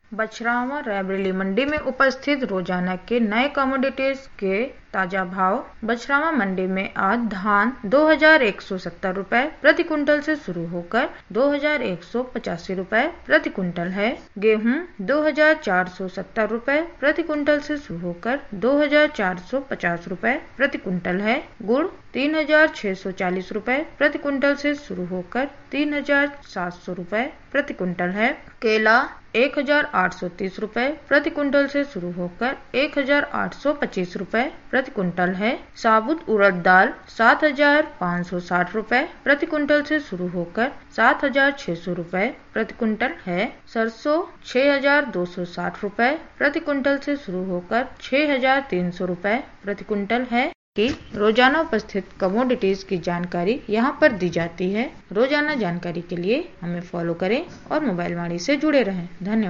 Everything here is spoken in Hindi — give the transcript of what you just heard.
बछरावा रायबरेली मंडी में उपस्थित रोजाना के नए कमोडिटीज के ताजा भाव। बछरावा मंडी में आज धान 2170 रुपए प्रति कुंटल से शुरू होकर 2185 रुपए प्रति कुंटल है। गेहूं 2470 रुपए प्रति कुंटल से शुरू होकर 2450 रुपए प्रति कुंटल है। गुड़ 3640 रुपए प्रति कुंटल से शुरू होकर 3700 रुपए प्रति कुंटल है। केला 1830 रुपए प्रति कुंटल से शुरू होकर 1825 रुपए प्रति कुंटल है। साबुत उड़द दाल 7560 रुपए प्रति कुंटल से शुरू होकर 7600 रुपए प्रति कुंटल है। सरसों 6260 रुपए प्रति कुंटल से शुरू होकर 6300 रुपए प्रति कुंटल है। कि रोजाना उपस्थित कमोडिटीज की जानकारी यहाँ पर दी जाती है। रोजाना जानकारी के लिए हमें फॉलो करें और मोबाइल वाणी से जुड़े रहें। धन्यवाद।